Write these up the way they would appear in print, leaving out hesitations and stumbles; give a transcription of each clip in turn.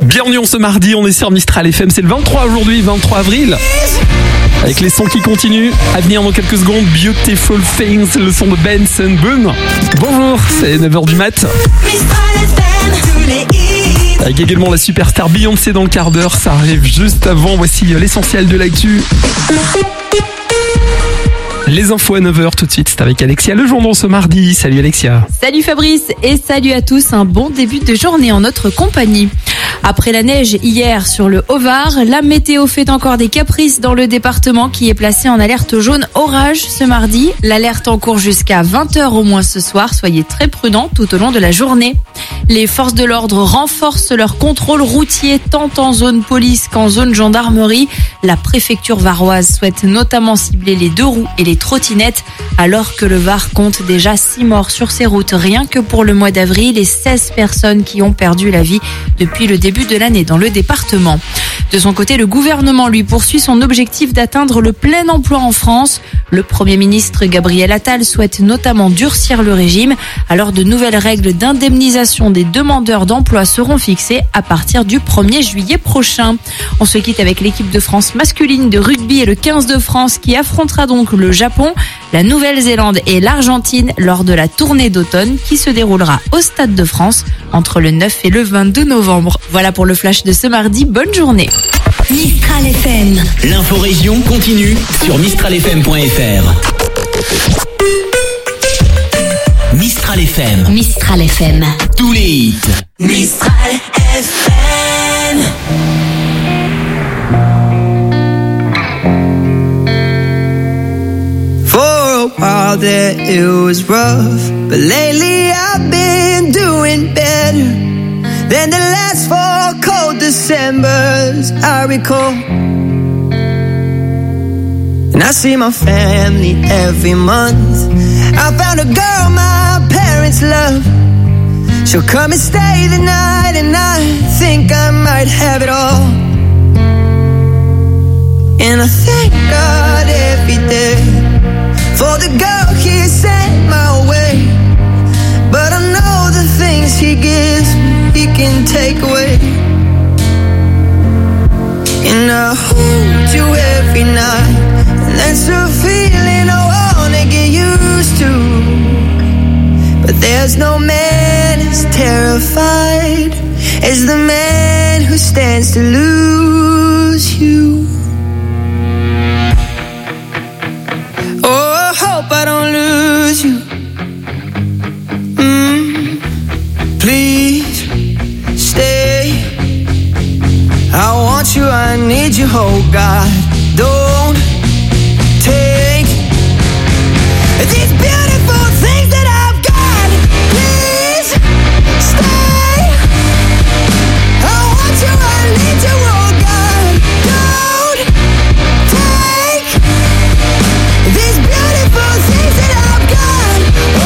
Bienvenue ce mardi, on est sur Mistral FM, c'est le 23 aujourd'hui, 23 avril. Avec les sons qui continuent, à venir dans quelques secondes, Beautiful Things, le son de Benson Boone. Bonjour, c'est 9h du mat. Avec également la superstar Beyoncé dans le quart d'heure, ça arrive juste avant, voici l'essentiel de l'actu. Les infos à 9h tout de suite, c'est avec Alexia Lejoindon ce mardi. Salut Alexia. Salut Fabrice et salut à tous, un bon début de journée en notre compagnie. Après la neige hier sur le Haut-Var, la météo fait encore des caprices dans le département qui est placé en alerte jaune orage ce mardi. L'alerte en cours jusqu'à 20h au moins ce soir, soyez très prudents tout au long de la journée. Les forces de l'ordre renforcent leur contrôle routier tant en zone police qu'en zone gendarmerie. La préfecture varoise souhaite notamment cibler les deux roues et les trottinettes alors que le Var compte déjà 6 morts sur ses routes rien que pour le mois d'avril et 16 personnes qui ont perdu la vie depuis le début de l'année dans le département. De son côté, le gouvernement lui poursuit son objectif d'atteindre le plein emploi en France. Le Premier ministre Gabriel Attal souhaite notamment durcir le régime alors de nouvelles règles d'indemnisation des demandeurs d'emploi seront fixées à partir du 1er juillet prochain. On se quitte avec l'équipe de France masculine de rugby et le 15 de France qui affrontera donc le Japon, la Nouvelle-Zélande et l'Argentine lors de la tournée d'automne qui se déroulera au Stade de France entre le 9 et le 22 novembre. Voilà pour le flash de ce mardi, bonne journée. Mistral FM. L'info-région continue sur mistralfm.fr. Mistral FM. Mistral FM. Tous les hits. Mistral FM. For a while there it was rough, but lately I've been doing better than the last 4 cold Decembers I recall. And I see my family every month. I found a girl my parents love. She'll come and stay the night, and I think I might have it all. And I thank God every day for the girl he sent my way. But I know the things he gives me, he can take away. And I hold you every night, and that's a feeling I wanna get used to. But there's no man as terrified as the man who stands to lose you. Oh, I hope I don't lose you. Please stay. I want you, I need you, oh God. Don't take these beautiful things that I've got. Please stay. I want you, I need you, oh God. Don't take these beautiful things that I've got.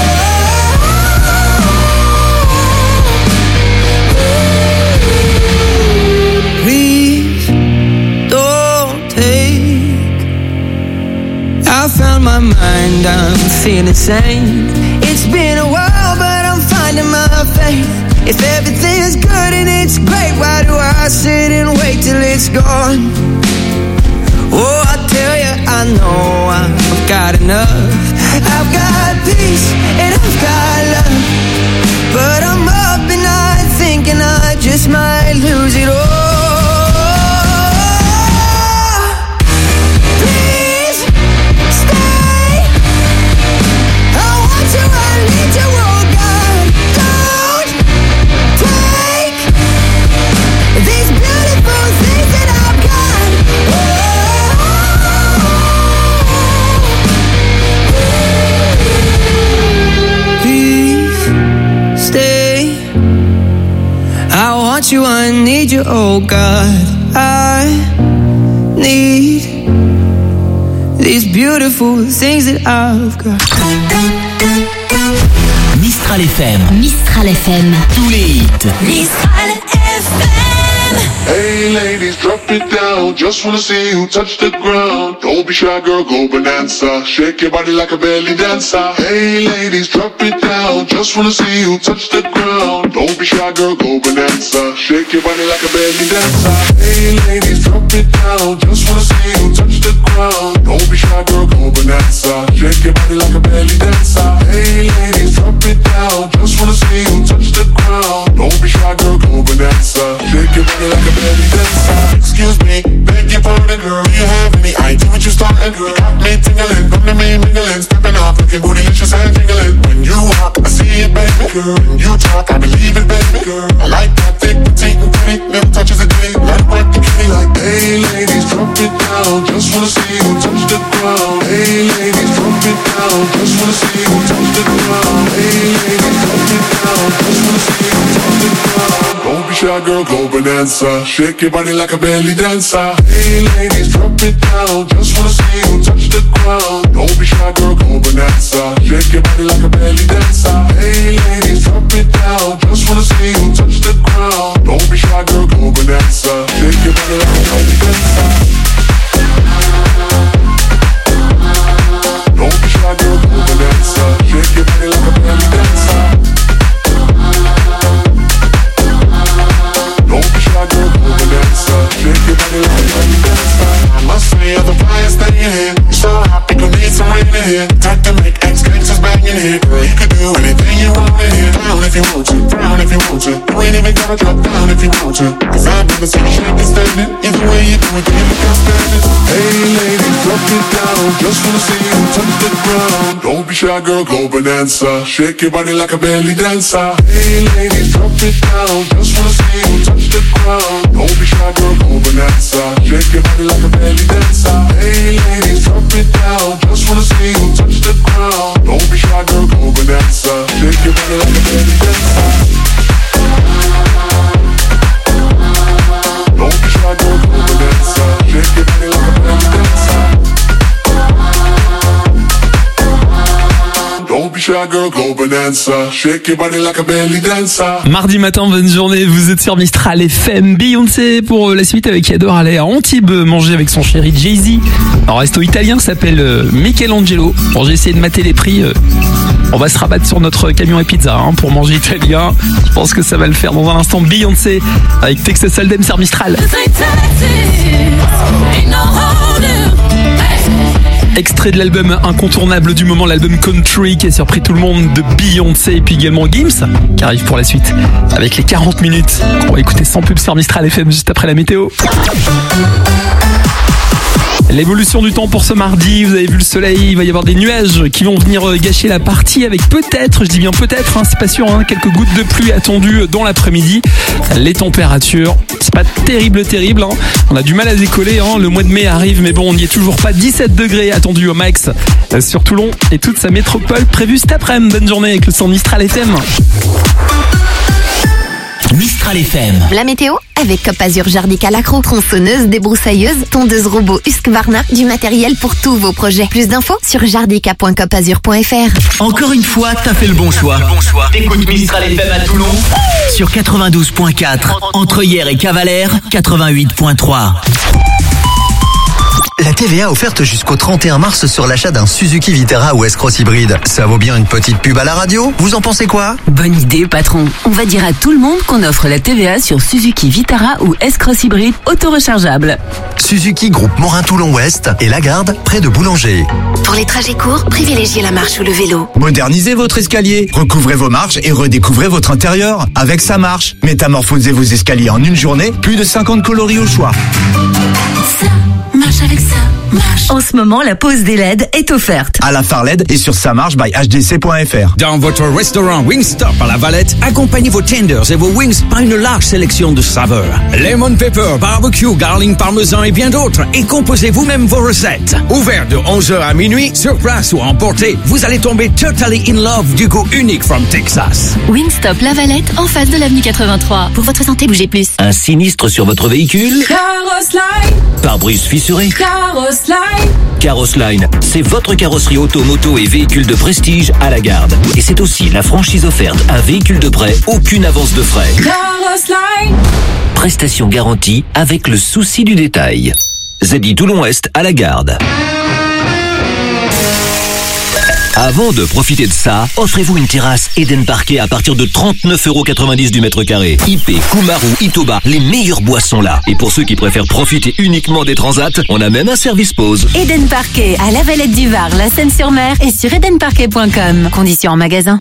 Please don't take. I found my mind, I'm feeling sane. It's been a while, but I'm finding my faith. If everything's good and it's great, why do I sit and wait till it's gone? Oh, I tell you, I know I've got enough. I've got peace and I've got love, but I'm up at night thinking I just might lose it all. You, I need you, oh God. I need these beautiful things that I've got. Mistral FM. Mistral FM. Tous les hits. Mistral FM. Hey ladies, drop it down. Just wanna see you touch the ground. Don't be shy, girl, go bonanza. Shake your body like a belly dancer. Hey ladies, drop it down. Just wanna see you touch the ground. Don't be shy, girl, go bonanza. Shake your body like a belly dancer. Hey ladies, drop it down. Just wanna see you touch the ground. Don't be shy, girl, go bonanza. Shake your body like a belly dancer. Hey ladies, drop it down. Just wanna see you touch the ground. Don't be shy, girl, go bonanza. Shake your body like a belly dancer. Excuse me, beg your pardon, girl. Do you have any idea what you starting, girl? Got me tingling, come to me mingling, stepping off, looking bootylicious and jingling. When you walk, I see it, baby, girl. When you talk, I believe it, baby, girl. I like that thick, petite, and pretty, never touches a day. Like what you feel like. Hey ladies, drop it down. Just wanna see you touch the ground. Hey ladies, drop it down. Just wanna see you touch the ground. Hey ladies, drop it down. Just wanna see you touch the ground. Don't be shy, girl, go bonanza. Shake your body like a belly dancer. Hey ladies, drop it down. Just wanna see you touch the ground. Don't be shy, girl, go bonanza. Shake your body like a belly dancer. Hey ladies, drop it down. Just wanna see you touch the ground. Don't be shy, girl, go bonanza. Shake your body like a belly dancer. Don't be shy, girl, go bonanza. Shake your body like a belly dancer. Don't be shy, girl, go bonanza. Shake your body like a belly dancer. I must say, you're the flyest thing in here. You're so happy, you need some rain in here. Time to make ex-gangsters bang in here. Girl, you could do anything you want in here. Down if you want to, down if you want to. You ain't even gotta drop down if you want to. Cause I've never seen you shake and standing. Either way you do it, you look outstanding. Hey ladies, drop it down. Just wanna see you touch the ground. Don't be shy, girl, go bonanza. Shake your body like a belly dancer. Hey ladies, drop it down. Just wanna see you touch the ground. Don't be shy, girl, go bonanza. Shake your body like a belly dancer. Hey ladies, drop it down. Just wanna see you touch the ground. Don't be shy, girl, go bonanza. Shake your body like a belly dancer. Don't be shy, girl, go bonanza. Shake your body like a belly dancer. Don't be shy, girl, go bonanza. Shake your body like a belly dancer. Mardi matin, bonne journée, vous êtes sur Mistral FM. Beyoncé pour la suite avec qui adore aller à Antibes manger avec son chéri Jay-Z. Un resto italien s'appelle Michelangelo. Bon, j'ai essayé de mater les prix. On va se rabattre sur notre camion et pizza pour manger italien. Je pense que ça va le faire dans un instant. Beyoncé avec Texas Hold'em sur Mistral. Extrait de l'album incontournable du moment, l'album Country qui a surpris tout le monde de Beyoncé, et puis également Gims qui arrive pour la suite avec les 40 minutes. On va écouter sans pub sur Mistral FM juste après la météo. L'évolution du temps pour ce mardi, vous avez vu le soleil, il va y avoir des nuages qui vont venir gâcher la partie avec peut-être, je dis bien peut-être, c'est pas sûr, quelques gouttes de pluie attendues dans l'après-midi. Les températures, c'est pas terrible, on a du mal à décoller, le mois de mai arrive mais bon on n'y est toujours pas. 17 degrés attendus au max sur Toulon et toute sa métropole prévue cet après-midi. Bonne journée avec le son Mistral FM. Mistral FM. La météo avec Cop Azur Jardica Lacro. Tronçonneuse, débroussailleuse, tondeuse robot Husqvarna, du matériel pour tous vos projets. Plus d'infos sur jardica.copazur.fr. Encore une fois, t'as fait le bon choix. T'écoutes Mistral FM à Toulon sur 92.4, entre Hier et Cavalère, 88.3. La TVA offerte jusqu'au 31 mars sur l'achat d'un Suzuki Vitara ou S-Cross hybride. Ça vaut bien une petite pub à la radio? Vous en pensez quoi? Bonne idée, patron. On va dire à tout le monde qu'on offre la TVA sur Suzuki Vitara ou S-Cross hybride auto-rechargeable. Suzuki Groupe Morin-Toulon-Ouest et Lagarde, près de Boulanger. Pour les trajets courts, privilégiez la marche ou le vélo. Modernisez votre escalier, recouvrez vos marches et redécouvrez votre intérieur. Avec sa marche, métamorphosez vos escaliers en une journée, plus de 50 coloris au choix. Ça marche avec ça. Marche. En ce moment, la pause des LED est offerte. À la phare LED et sur samarche by hdc.fr. Dans votre restaurant Wingstop à La Valette, accompagnez vos tenders et vos wings par une large sélection de saveurs. Lemon pepper, barbecue, garlic parmesan et bien d'autres. Et composez vous-même vos recettes. Ouvert de 11h à minuit, sur place ou à emporter, vous allez tomber totally in love du goût unique from Texas. Wingstop La Valette, en face de l'avenue 83. Pour votre santé, bougez plus. Un sinistre sur votre véhicule? Caroline. Pare-brise fissuré? Caroline. Carross Line, c'est votre carrosserie auto, moto et véhicule de prestige à la garde. Et c'est aussi la franchise offerte, un véhicule de prêt, aucune avance de frais. Carross Line. Prestation garantie avec le souci du détail. ZI Toulon-Est à la garde. Avant de profiter de ça, offrez-vous une terrasse Eden Parquet à partir de 39,90€ du mètre carré. IP, Kumaru, Itoba, les meilleurs bois sont là. Et pour ceux qui préfèrent profiter uniquement des transats, on a même un service pause. Eden Parquet à la Valette du Var, la Seine-sur-Mer et sur edenparquet.com. Conditions en magasin.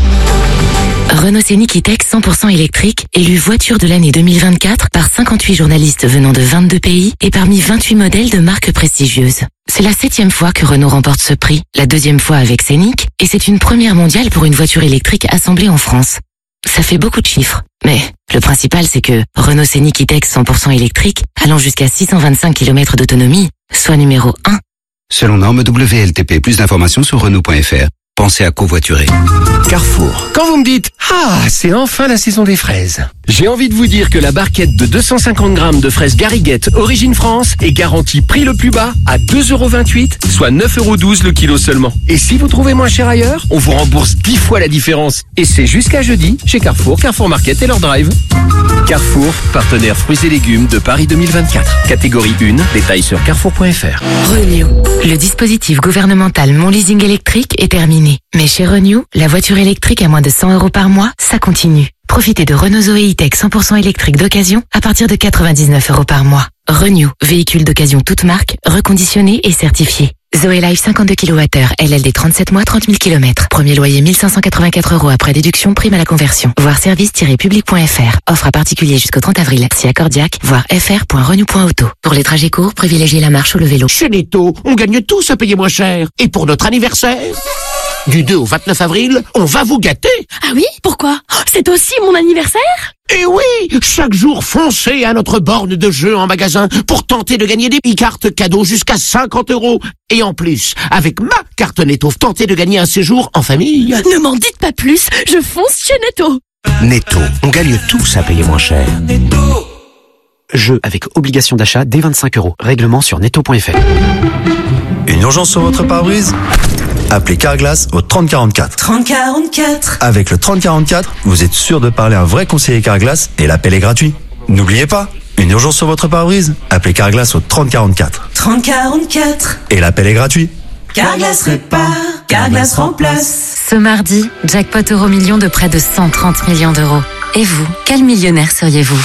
Renault Scénic E-Tech 100% électrique, élu voiture de l'année 2024 par 58 journalistes venant de 22 pays et parmi 28 modèles de marques prestigieuses. C'est la 7e fois que Renault remporte ce prix, la 2e fois avec Scénic, et c'est une première mondiale pour une voiture électrique assemblée en France. Ça fait beaucoup de chiffres, mais le principal c'est que Renault Scénic E-Tech 100% électrique, allant jusqu'à 625 km d'autonomie, soit numéro 1. Selon norme WLTP, plus d'informations sur Renault.fr. Pensez à covoiturer. Carrefour. Quand vous me dites « Ah, c'est enfin la saison des fraises », j'ai envie de vous dire que la barquette de 250 grammes de fraises Gariguette Origine France est garantie prix le plus bas à 2,28€, soit 9,12€ le kilo seulement. Et si vous trouvez moins cher ailleurs, on vous rembourse 10 fois la différence. Et c'est jusqu'à jeudi chez Carrefour, Carrefour Market et leur drive. Carrefour, partenaire fruits et légumes de Paris 2024. Catégorie 1, détails sur carrefour.fr. Renew. Le dispositif gouvernemental Mon Leasing électrique est terminé. Mais chez Renew, la voiture électrique à moins de 100€ par mois, ça continue. Profitez de Renault Zoé E-Tech 100% électrique d'occasion à partir de 99€ par mois. Renew, véhicule d'occasion toute marque, reconditionné et certifié. Zoé Life 52 kWh, LLD 37 mois, 30 000 km. Premier loyer 1584€ après déduction, prime à la conversion. Voir service-public.fr. Offre à particulier jusqu'au 30 avril. Si accordiaque, voir fr.renew.auto. Pour les trajets courts, privilégiez la marche ou le vélo. Chez Netto, on gagne tous à payer moins cher. Et pour notre anniversaire, du 2 au 29 avril, on va vous gâter. Ah oui? Pourquoi? C'est aussi mon anniversaire? Et oui, chaque jour, foncez à notre borne de jeu en magasin pour tenter de gagner des e-cartes cadeaux jusqu'à 50€. Et en plus, avec ma carte Netto, tentez de gagner un séjour en famille. Ne m'en dites pas plus, je fonce chez Netto. Netto, on gagne tous à payer moins cher. Jeu avec obligation d'achat dès 25€. Règlement sur netto.fr. Une urgence sur votre pare-brise? Appelez Carglass au 3044. 3044. Avec le 3044, vous êtes sûr de parler à un vrai conseiller Carglass et l'appel est gratuit. N'oubliez pas, une urgence sur votre pare-brise? Appelez Carglass au 3044. 3044. Et l'appel est gratuit. Carglass répare, Carglass remplace. Ce mardi, jackpot euro-million de près de 130 millions d'euros. Et vous, quel millionnaire seriez-vous?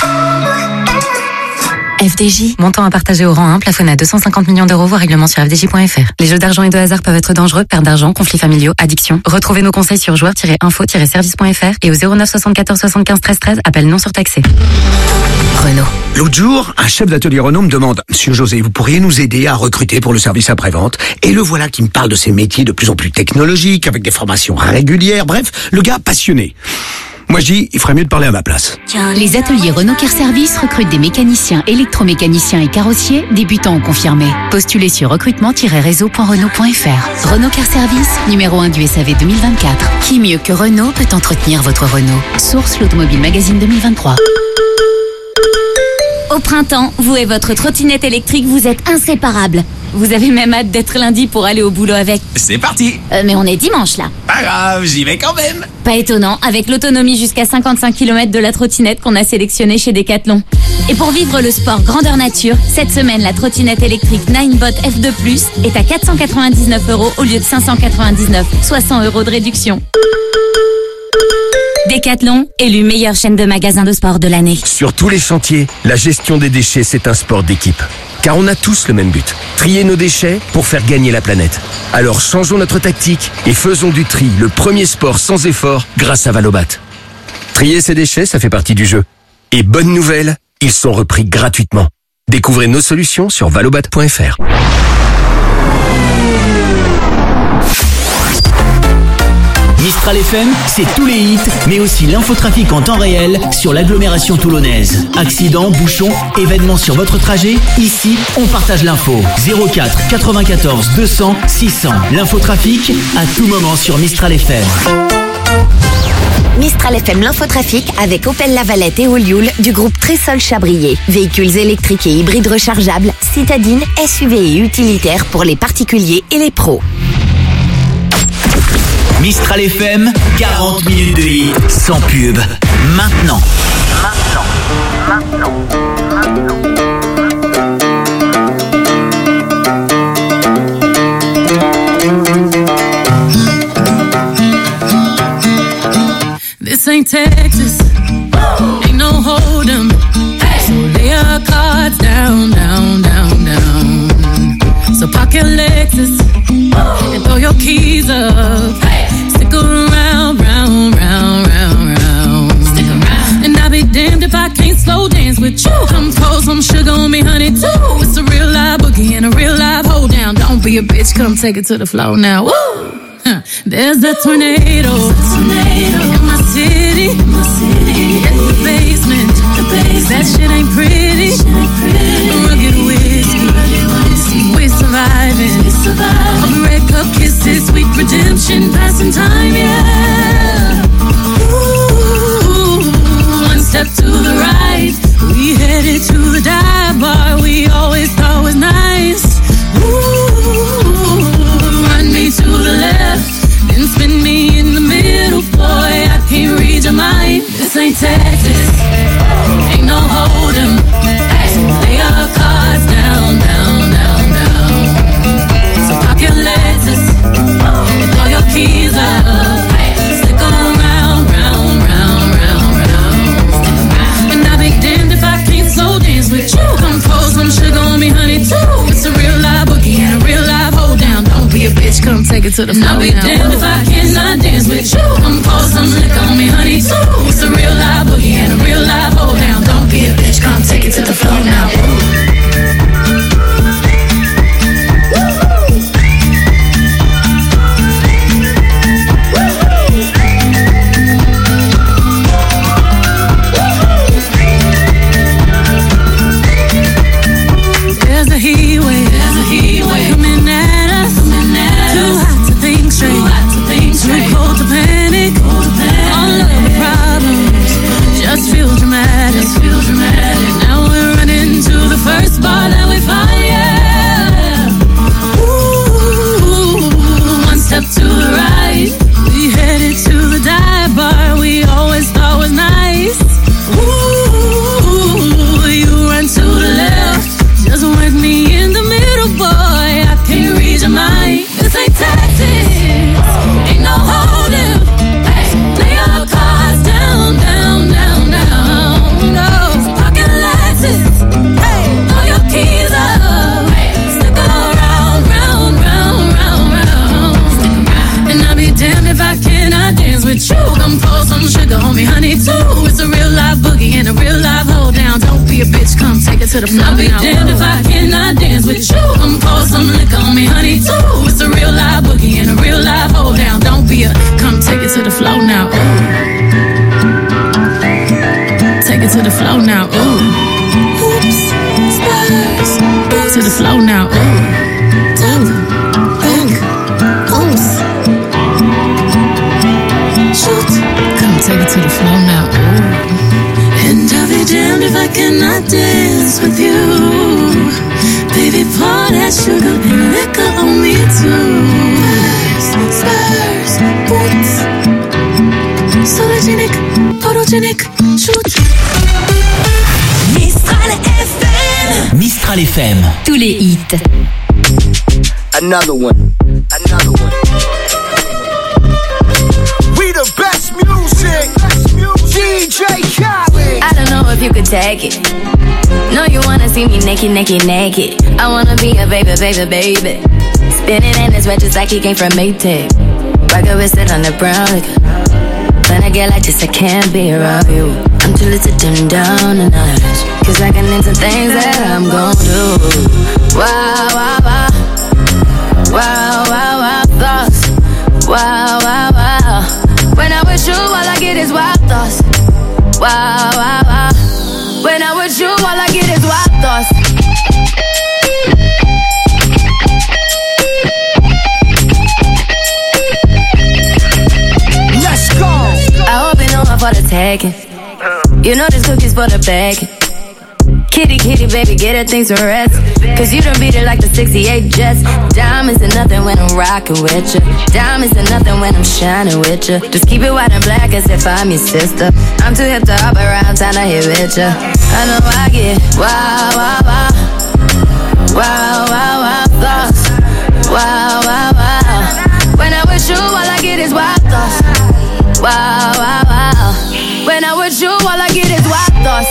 FDJ. Montant à partager au rang 1, plafonné à 250 millions d'euros, voire règlement sur fdj.fr. Les jeux d'argent et de hasard peuvent être dangereux, perte d'argent, conflits familiaux, addiction. Retrouvez nos conseils sur joueurs-info-service.fr et au 09 74 75 13 13, appel non surtaxé. Renault. L'autre jour, un chef d'atelier Renault me demande « Monsieur José, vous pourriez nous aider à recruter pour le service après-vente ?» Et le voilà qui me parle de ces métiers de plus en plus technologiques, avec des formations régulières, bref, le gars passionné. Moi, je dis, il ferait mieux de parler à ma place. Les ateliers Renault Care Service recrutent des mécaniciens, électromécaniciens et carrossiers, débutants ou confirmés. Postulez sur recrutement-réseau.renault.fr. Renault Care Service, numéro 1 du SAV 2024. Qui mieux que Renault peut entretenir votre Renault? Source l'Automobile Magazine 2023. Au printemps, vous et votre trottinette électrique, vous êtes inséparables. Vous avez même hâte d'être lundi pour aller au boulot avec. C'est parti. Mais on est dimanche là. Pas grave, j'y vais quand même. Pas étonnant, avec l'autonomie jusqu'à 55 km de la trottinette qu'on a sélectionnée chez Decathlon. Et pour vivre le sport grandeur nature, cette semaine, la trottinette électrique Ninebot F2+, est à 499€ au lieu de 599, soit 100€ de réduction. Decathlon, élu meilleure chaîne de magasins de sport de l'année. Sur tous les chantiers, la gestion des déchets, c'est un sport d'équipe. Car on a tous le même but, trier nos déchets pour faire gagner la planète. Alors changeons notre tactique et faisons du tri le premier sport sans effort grâce à Valobat. Trier ses déchets, ça fait partie du jeu. Et bonne nouvelle, ils sont repris gratuitement. Découvrez nos solutions sur valobat.fr. Mistral FM, c'est tous les hits, mais aussi l'infotrafic en temps réel sur l'agglomération toulonnaise. Accidents, bouchons, événements sur votre trajet, ici, on partage l'info. 04 94 200 600. L'infotrafic, à tout moment sur Mistral FM. Mistral FM l'infotrafic avec Opel Lavalette et Olioul du groupe Trésol Chabrier. Véhicules électriques et hybrides rechargeables, citadines, SUV et utilitaires pour les particuliers et les pros. Mistral FM, 40 minutes de hit sans pub. Maintenant. This ain't Texas, ain't no hold'em. So lay your cards down, down, down, down. So park your Lexus and throw your keys up. Stick around, round, round, round, round. Stick around. And I'll be damned if I can't slow dance with you. Come pour some sugar on me, honey, too. It's a real live boogie and a real live hold down. Don't be a bitch, come take it to the floor now. Woo! There's a tornado in my city, in the basement. That shit ain't pretty. Rugged whiskey, we're surviving. A red cup kisses, sweet redemption, passing time, yeah. Ooh, one step to the right, we headed to the dive bar we always thought was nice. Ooh, run me to the left, then spin me in the middle, boy, I can't read your mind. This ain't Texas, ain't no hold'em. So lay your cards down, down, down, down. So park your Lexus and throw your keys up. Stick around, round, round, round, round. And I'll be damned if I can't slow dance with you. Come pour some sugar on me, honey, too. It's a real live boogie and a real live hold down. Don't be a bitch, come take it to the floor. I'll be damned if I cannot dance with you. Come pour some liquor on me, honey, too. It's a real live boogie and a real live hold down. Don't be a bitch, come take it to the floor now. There's a heat wave coming at us. Too hot to think straight, too cold to panic. All of the problems just feel dramatic. Now we're running to the first bar that we find, yeah. Ooh, one step to the right, we headed to the dive bar we always thought was nice. Ooh, you run to the left, just work me in the middle, boy, I can't read your mind. This ain't Texas, ain't no hold'em. Lay your cards down, down, down, down. No, pocket Lexus, throw your keys up. Stick around, round, round, round, round. And I'll be damned if I cannot dance with you. Come pour some sugar on me, honey, too. It's a real live boogie and a real live hold down. Don't be a bitch, come take it to the floor. I'll be damned if I cannot dance with you. Come pour some liquor on me, honey, too. It's a real live boogie and a real live hold down. Don't be a, come take it to the floor now. Ooh. Take it to the floor now. Ooh. Oops, stars. To the floor now. Ooh. Shoot. Come take it to the floor now. Ooh. And I'll be damned if I cannot dance with you. Baby, pour that sugar and liquor on me too. Spurs, boots, sologenic, photogenic, shoot. Mistral FM. Mistral FM. Tous les hits. Another one. We the best music. DJ Khaled. I don't know if you could take it. No, you wanna see me naked, naked, naked. I wanna be a baby, baby, baby. Spinning in his red just like he came from Maytag. Rocket with it on the brown liquor. When I get like this, I can't be around you. I'm too little to dim down the notch. Cause I can into things that I'm gon' do. Wow, wow, wow. Wow, wow, wow, thoughts. Wow, wow, wow. When I'm with you, all I get is wild thoughts. Wow, wow, wow. When I'm with you, all I get is wild thoughts. Let's go. I hope you taking. You know this cookie's for the bag. Kitty, kitty, baby, get her things to rest. Cause you done beat it like the 68 Jets. Diamonds are nothing when I'm rockin' with ya. Diamonds are nothing when I'm shining with ya. Just keep it white and black as if I'm your sister. I'm too hip to hop around, time to hit with ya. I know I get wow, wow, wow. Wow, wow, wow, thoughts. Wow, wow, wow. When I'm with you, all I get is wild thoughts. Wow, wow, wow. When I'm with you, all I get is wild thoughts.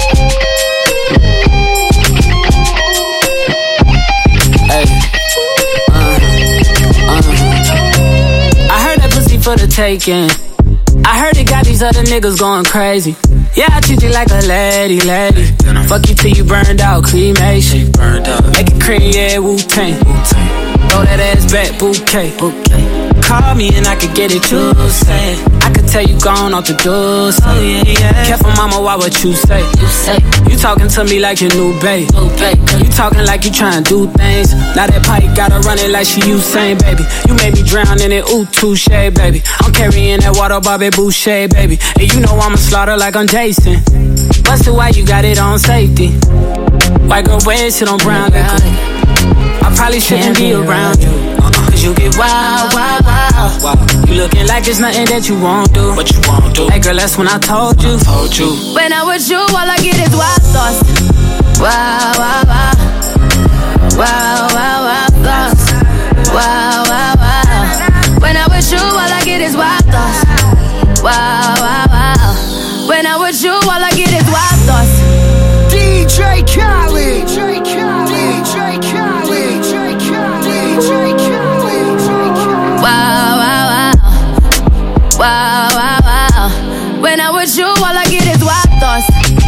I heard that pussy for the taking. I heard it got these other niggas going crazy. Yeah, I treat you like a lady, lady. Fuck you till you burned out, cremation. Make it cream, yeah, Wu-Tang. Throw that ass back, bouquet. Call me and I could get it, you say. I could tell you gone off the door, say. Oh, yeah, yeah. Careful, mama, why what you say? You talking to me like your new babe. You talking like you trying to do things. Now that pipe gotta run it like she Usain, baby. You made me drown in it, ooh, touche, baby. I'm carrying that water, Bobby Boucher, baby. And you know I'ma slaughter like I'm Jason. Busted, why you got it on safety? White girl wear shit on brown liquor. I probably shouldn't be around you. Cause you get wild, wild, wild. You looking like there's nothing that you won't do. What you won't do? Hey girl, that's when I told you. When I'm with you, all I get is wild thoughts. Wow, wow, wow. Wow, wow, wow, thoughts. Wow, wow, wow. When I'm with you, all I get is wild thoughts. Wow, wow, wow. When I'm with you, all I get is wild thoughts. DJ Khaled. DJ Khaled. DJ Khaled. DJ Khaled. DJ Khaled. Wow, wow, wow. Wow, wow, wow. When I'm with you, all I get is wild thoughts.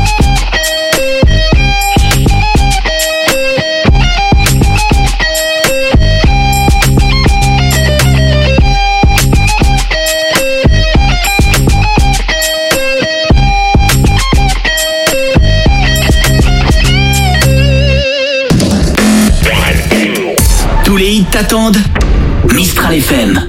Tous les hits t'attendent. Mistral FM.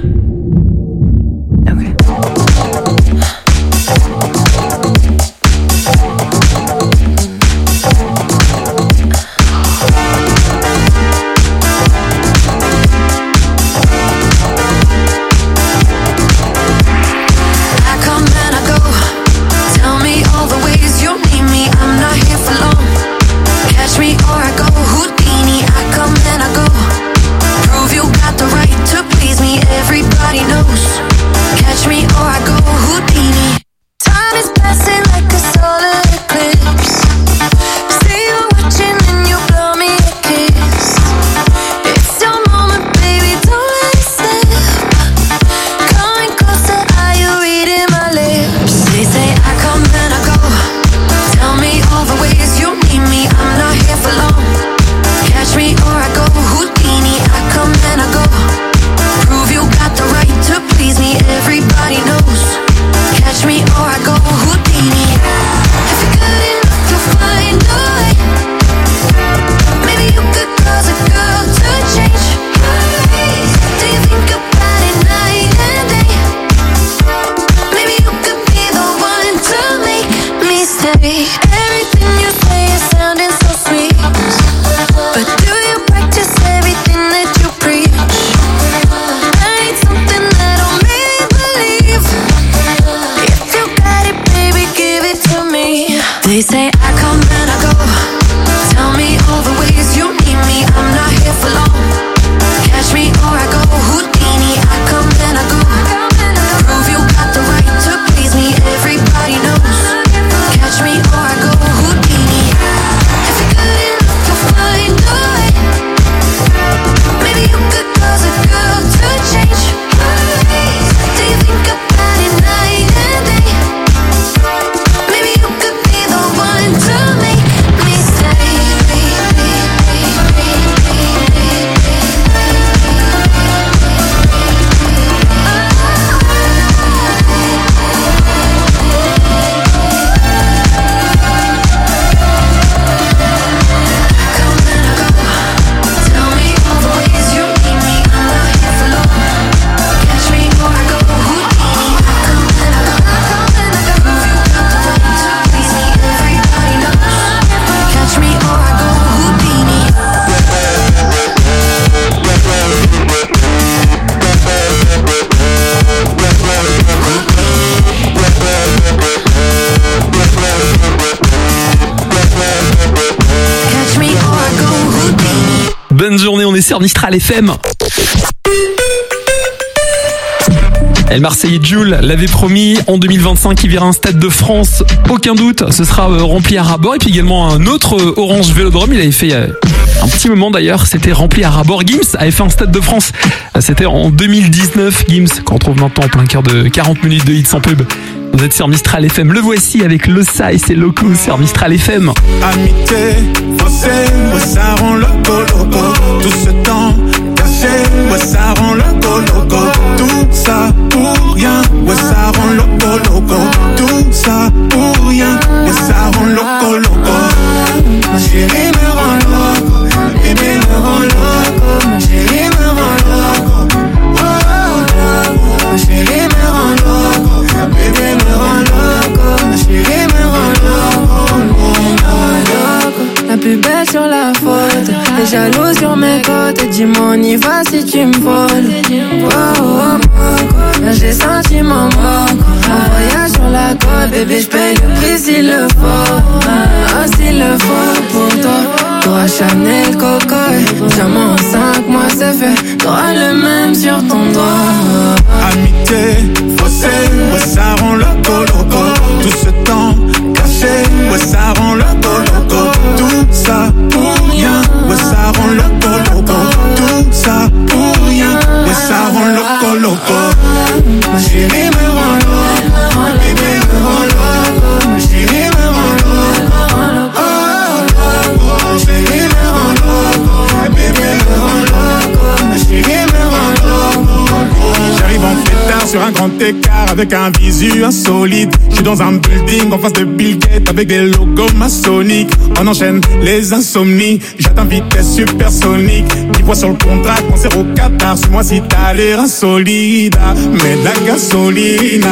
Every bonne journée, on est sur Mistral FM. Et le Marseillais Jules l'avait promis, en 2025 il verra un Stade de France, aucun doute, ce sera rempli à ras-bord. Et puis également un autre Orange Vélodrome, il avait fait un petit moment d'ailleurs, c'était rempli à ras-bord. Gims avait fait un Stade de France, c'était en 2019, Gims, qu'on retrouve maintenant en plein cœur de 40 minutes de hits sans pub. Vous êtes sur Mistral FM, le voici avec Losa et ses locaux sur Mistral FM. Amitié, faussée, ouais, ça rend loco, loco. Tout ce temps caché, ouais, ça rend loco, loco. Tout ça pour rien, ouais, ça rend loco, loco. Tout ça pour rien, ouais, ça rend loco, loco. Ma chérie me rend loco, bébé me rend loco. Ma chérie me rend loco, oh, oh. Ma chérie me rend loco, bébé me rend loco. Ma chérie me rend loco. La plus belle sur la photo, les jaloux sur mes côtes. Dis-moi on y va si tu me voles. Oh, oh, oh. Là j'ai senti mon manque. En voyage sur la côte, bébé j'paye le prix s'il le faut. Ah, s'il le faut pour toi. T'auras Chanel, Coco, diamant en 5 mois c'est fait. T'auras le même sur ton doigt. Amitié, faussée, ouais, ça rend loco, loco. Tout ce temps caché, ouais, ça rend loco, loco. Tout ça pour rien, ouais, ça rend loco, loco. Tout ça pour rien, ouais, ça rend loco, loco. Ma chérie me rend loco, bébé me rend loco. Ma chérie me rend loco, oh, oh. Ma chérie me rend loco, bébé me rend loco. Ma chérie me rend loco. J'arrive en pétard sur un grand écart avec un visu insolite. Je suis dans un building en face de Bill Gates avec des logos maçonniques. On enchaîne les insomnies, j'atteins vitesse supersonique. 10 points sur le contrat, concert au Qatar. Suis-moi si t'as l'air insolide. Mais la gasolina,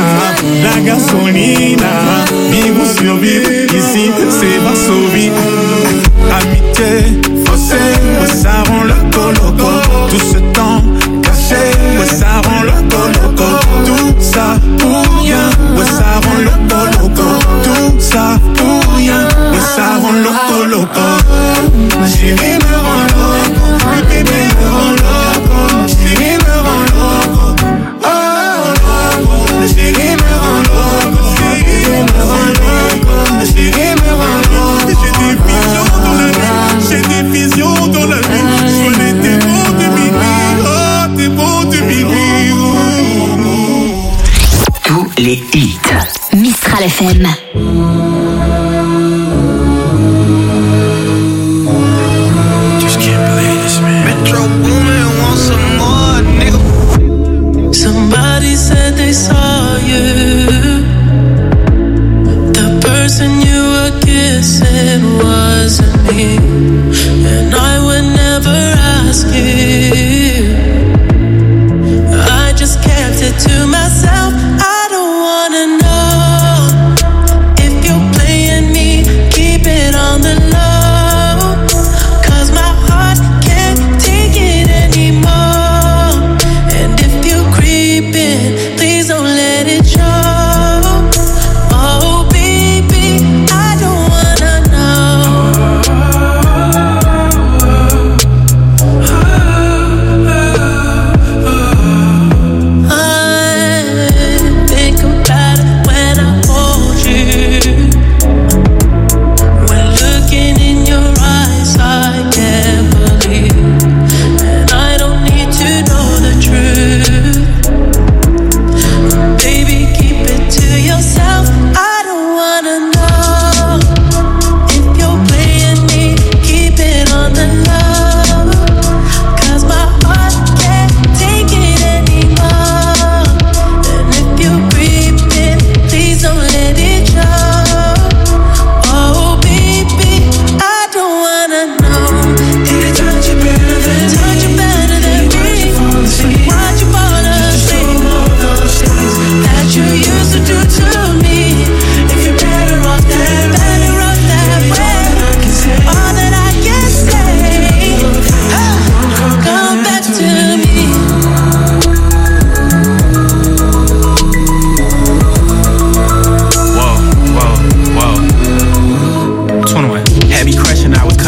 vivre ou survivre, ici c'est Varsovie. Amitié, faussée, ouais, ça rend loco, loco. Tout ce temps caché, ouais, ça rend loco, loco. Tout ça pour rien, ouais, ça rend loco, loco. Tout ça pour rien, ouais, ça rend loco, loco. Ma chérie me rend loco, bébé me rend loco. Ma chérie me rend loco, oh, oh. Ma chérie me rend loco, bébé me rend loco. Ma chérie me rend loco. J'ai des visions dans la nuit, je connais tes mots de minuit, oh, tes mots de minuit. Tous les hits. Mistral FM. Somebody said they saw you. The person you were kissing wasn't me, and I would never ask you. I just kept it to myself. I don't wanna know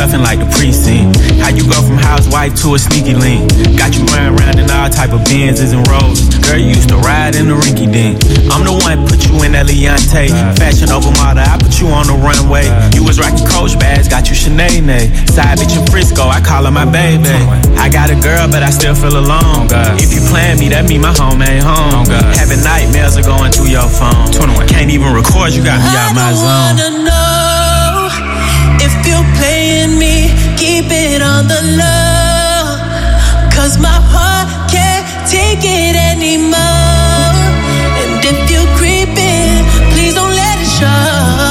nothing like the precinct. How you go from housewife to a sneaky link. Got you running around in all type of Benzes and Rolls. Girl, you used to ride in the rinky dink. I'm the one put you in that Leontay. Fashion over model, I put you on the runway. You was rocking Coach bags, got you Sinead. Side bitch in Frisco, I call her my baby. I got a girl, but I still feel alone. If you plan me, that mean my home ain't home. Having nightmares are going through your phone. Can't even record, you got me out my zone. I wanna know if you're playing me, keep it on the low. Cause my heart can't take it anymore. And if you're creeping, please don't let it show.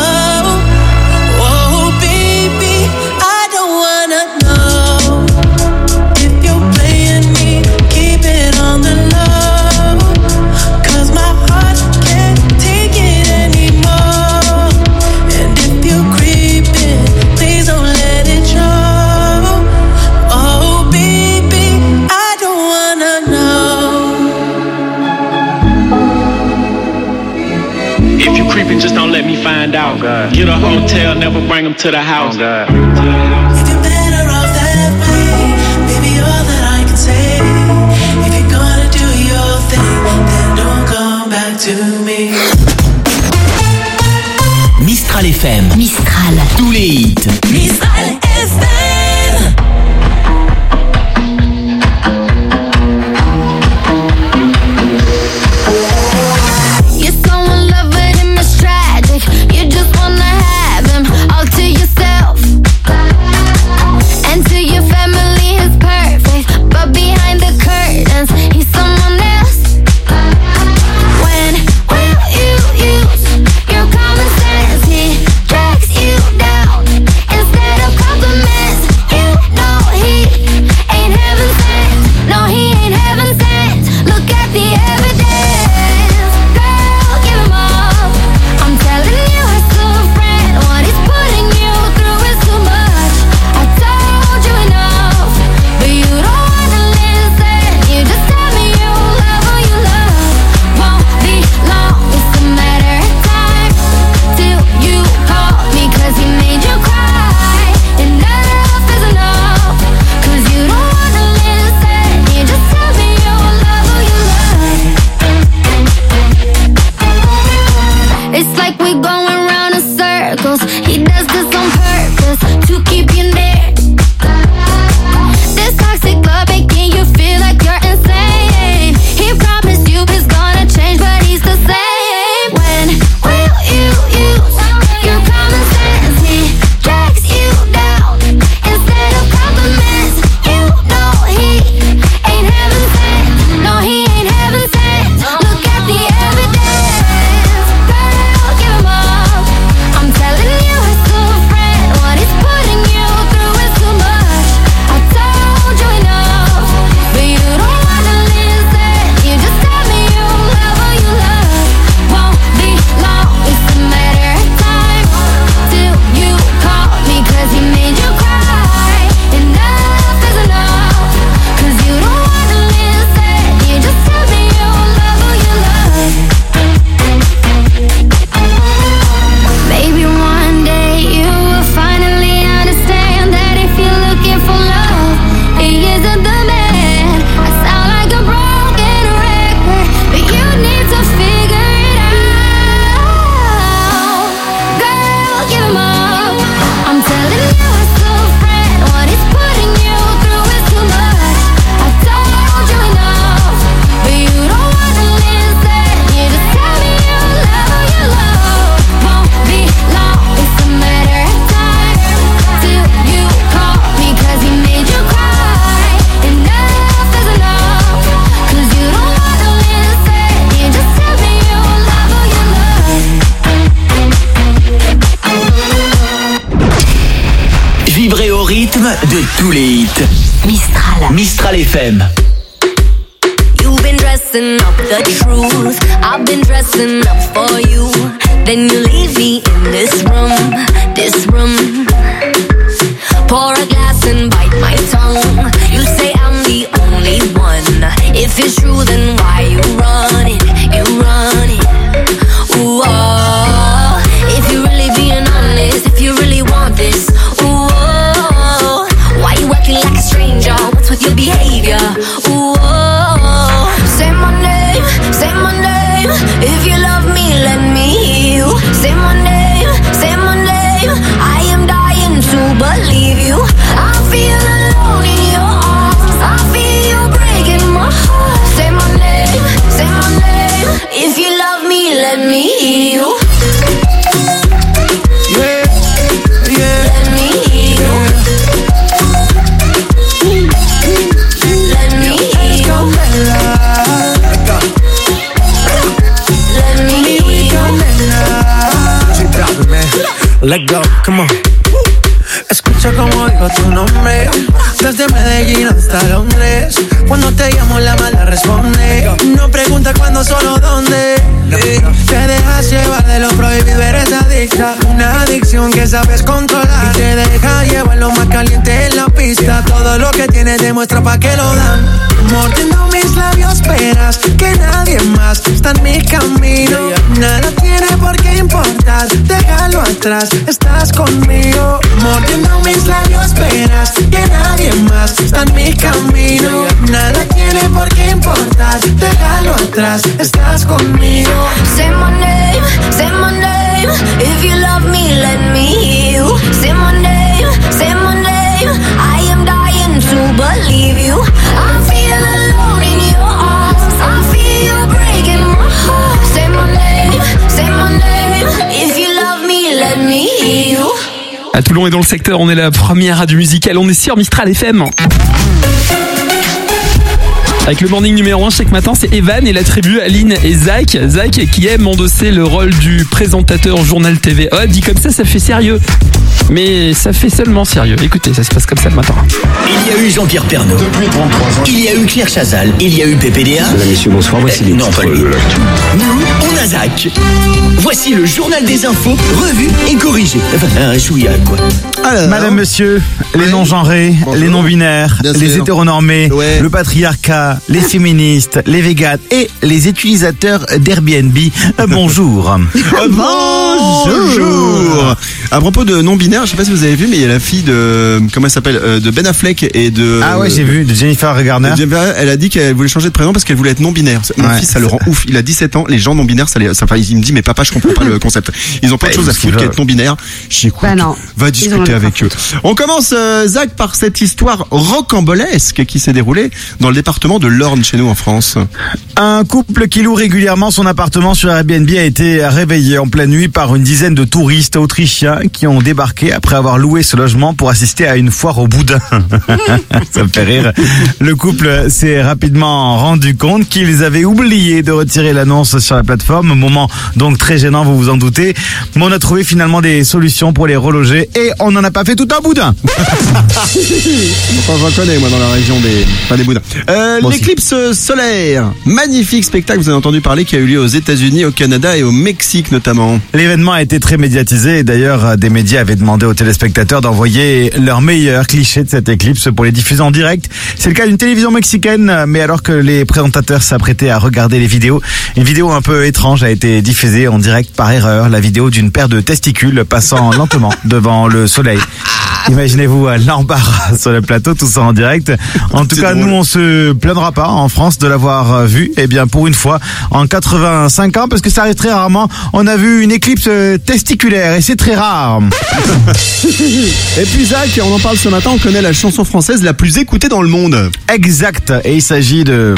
Just don't let me find out. Get a hotel, never bring them to the house. If you're better off that way, baby, all that I can say. If you're gonna do your thing, then don't come back to me. Mistral FM. Mistral. Tous les hits. Mistral FM. You just wanna have him all to yourself. And to your family he's perfect, but behind the curtains he's someone else. When will you use your common sense? He drags you down instead of compliments. You know he ain't heaven sent. No, he ain't heaven sent. Look at the evidence. Girl, give him up. I'm telling you. It's like we're going round in circles. He does this on purpose to keep you near. This toxic love making you feel like you're insane. He promised you he's gonna change, but he's the same. When will you use your common sense? He drags you down instead of compliments. You know he ain't heaven sent. No, he ain't heaven sent. Look at the evidence. I'm telling you it's too friend. What he's putting you through is too much. I told you enough, but you don't wanna listen. You just tell me you love or you love. Won't be long, it's a matter of time till you call me, cause he made you cry. Enough is enough, cause you don't wanna listen. You just tell me you love or you love. Maybe one day you will finally understand that if you're looking for love, he isn't the man. I sound like a broken record, but you need to figure it out. Girl, give him up. I'm telling you it's too friend. What he's putting you through is too much. I told you enough, but you don't wanna listen. You just tell me you love or you love. Won't be long, it's a matter of time till you call me, cause he made you cry. Enough is enough, cause you don't wanna listen. You just tell me you love or you love. Vibrez au rythme de tous les hits. Mistral. Mistral FM. You've been dressing up the truth. I've been dressing up for you. Then you leave me in this room. Pour a glass and bite my tongue. You say I'm the only one. If it's true, then why you run it? Ooh, oh. If you're really being honest, if you really want this, ooh, oh. your behavior. Ooh, oh. Say my name, if you love me, let me hear you. Say my name, I am dying to believe you. I feel alone in your arms, I feel you breaking my heart. Say my name, if you love me, let me hear you. Yeah, Let me hear you. Let me hear you. Let me hear you. Let go, come on. Escucha como digo tu nombre, desde Medellín hasta Londres. Cuando te llamo la mala responde. No pregunta cuándo, solo dónde. Te dejas llevar de lo prohibido, eres adicta. Una adicción que sabes controlar y te deja llevar lo más caliente en la pista. Todo lo que tienes demuestra pa' que lo dan. Mordiendo mis labios esperas que nadie más está en mi camino. Nada tiene por qué importar, déjalo atrás, estás conmigo. Mordiendo mis labios esperas que nadie más está en mi camino. Nada tiene por qué importar, déjalo atrás, estás conmigo. Say my name, if you love me, let me hear you. Say my name, I am dying to believe you. I feel alone in your arms, I feel you breaking my heart. Say my name, if you love me, let me hear you. À Toulon et dans le secteur, on est la première radio musicale, on est sur Mistral FM. Avec le morning numéro 1 chaque matin, c'est Evan et la tribu Aline et Zach. Zach qui aime endosser le rôle du présentateur au journal TV. Oh, dit comme ça fait sérieux. Mais ça fait seulement sérieux. Écoutez, ça se passe comme ça le matin. Il y a eu Jean-Pierre Pernaut. Depuis 33 ans. Il y a eu Claire Chazal. Il y a eu PPDA. Mesdames, messieurs, bonsoir. Voici les non, pas lui. Nous, on a Zach. Voici le journal des infos, revu et corrigé. Enfin, un chouïa, quoi. Alors, Madame, monsieur, les non-genrés, les non-binaires, les hétéronormés, le patriarcat, les féministes, les véganes et les utilisateurs d'Airbnb. Bonjour. Bonjour. À propos de non-binaire, je sais pas si vous avez vu, mais il y a la fille de, comment elle s'appelle, de Ben Affleck et de... Ah ouais, j'ai vu, de Jennifer Garner. Elle a dit qu'elle voulait changer de prénom parce qu'elle voulait être non-binaire. Mon fils, ça le rend ouf. Il a 17 ans, les gens non-binaires, il me dit, mais papa, je comprends pas le concept. Ils ont pas de choses à foutre qu'être non-binaire. J'écoute. Va discuter avec eux. On commence, Zach, par cette histoire rocambolesque qui s'est déroulée dans le département de l'Orne, chez nous en France. Un couple qui loue régulièrement son appartement sur Airbnb a été réveillé en pleine nuit par une dizaine de touristes autrichiens qui ont débarqué après avoir loué ce logement pour assister à une foire au boudin. Ça me fait rire. Le couple s'est rapidement rendu compte qu'ils avaient oublié de retirer l'annonce sur la plateforme. Moment donc très gênant, vous vous en doutez. Mais on a trouvé finalement des solutions pour les reloger et on n'en a pas fait tout un boudin. Enfin, je reconnais, moi, dans la région des boudins. L'éclipse solaire. Magnifique spectacle, vous avez entendu parler, qui a eu lieu aux États-Unis, au Canada et au Mexique notamment. L'événement a été très médiatisé et d'ailleurs, des médias avaient demandé aux téléspectateurs d'envoyer leurs meilleurs clichés de cette éclipse pour les diffuser en direct. C'est le cas d'une télévision mexicaine, mais alors que les présentateurs s'apprêtaient à regarder les vidéos, une vidéo un peu étrange a été diffusée en direct par erreur, la vidéo d'une paire de testicules passant lentement devant le soleil. Imaginez-vous l'embarras sur le plateau, tout ça en direct. En tout cas, nous, on se plaindra pas en France de l'avoir vu. Eh bien, pour une fois, en 85 ans, parce que ça arrive très rarement, on a vu une éclipse testiculaire et c'est très rare. Et puis Zach, on en parle ce matin, on connaît la chanson française la plus écoutée dans le monde. Exact, et il s'agit de...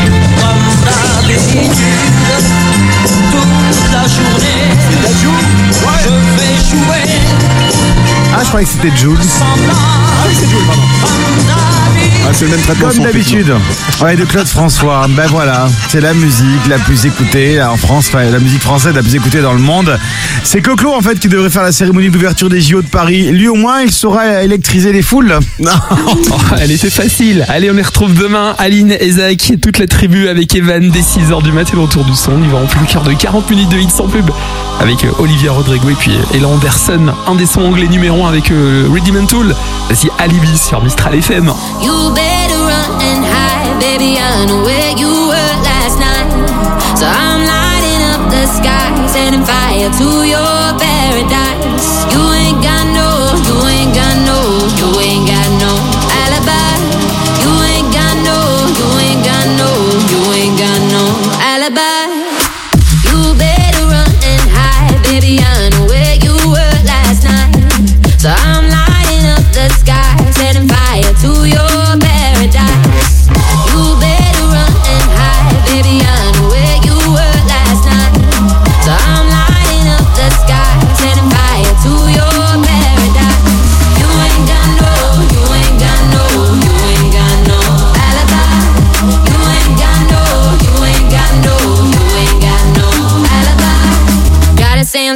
Ah, je croyais que c'était Jules. Ah oui, c'est Jules, pardon. Ah, c'est le même traitement. Comme d'habitude. Ouais, de Claude François. Ben voilà, c'est la musique la plus écoutée en France, enfin la musique française la plus écoutée dans le monde. C'est Clo-Clo en fait qui devrait faire la cérémonie d'ouverture des JO de Paris. Lui au moins, il saura électriser les foules. Non, elle était facile. Allez, on les retrouve demain. Aline, Zach et toute la tribu avec Evan dès 6h du matin autour du son. On y va en plus quart de 40 minutes de hits sans pub avec Olivia Rodrigo et puis Ella Anderson, un des sons anglais numéro 1 avec Rudimental. Voici Alibi sur Mistral FM. You better run and hide, baby, I know where you were last night. So I'm lighting up the sky, setting fire to your paradise. You ain't got no alibi. You ain't got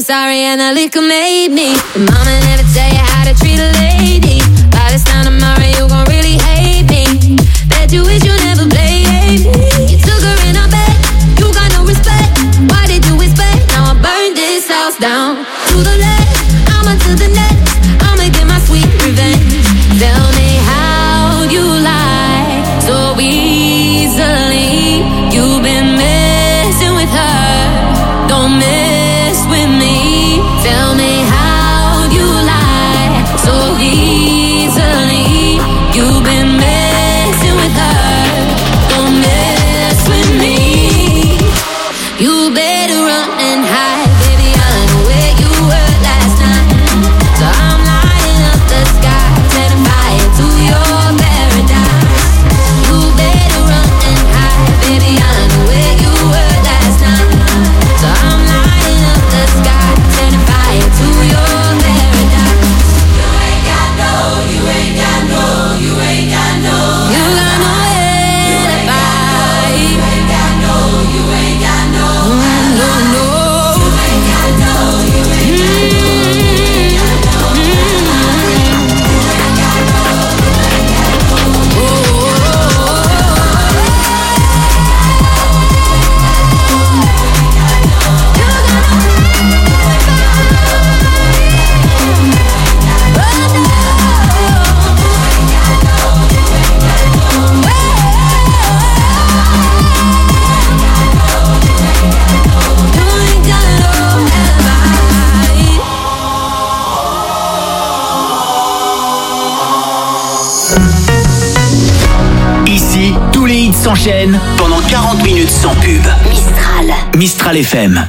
sorry and the liquor made me. But mama never tell you how to treat a lady. By this time tomorrow you gon' really hate me. Bet you wish you never played me. You took her in her bed, you got no respect. Why did you expect? Now I burned this house down. To the left, I'm onto the next. I'ma get my sweet revenge. Tell me how you lie so easily. You've been messing with her, don't mess with me. Tell me how you lie so easily. You've been messing with her, don't mess with me. You better run and hide, baby. I know where you were last night. So I'm lighting up the sky, setting fire to your paradise. You better run and hide, baby. I know where you were last night. So I'm lighting up the sky, setting fire to your paradise. You ain't got no, you ain't got no, you ain't got no. You got no alibi. You ain't got no, you ain't got no. No, no. You ain't got no, you ain't got no. Ici, tous les hits s'enchaînent pendant 40 minutes sans pub. Mistral. Mistral FM.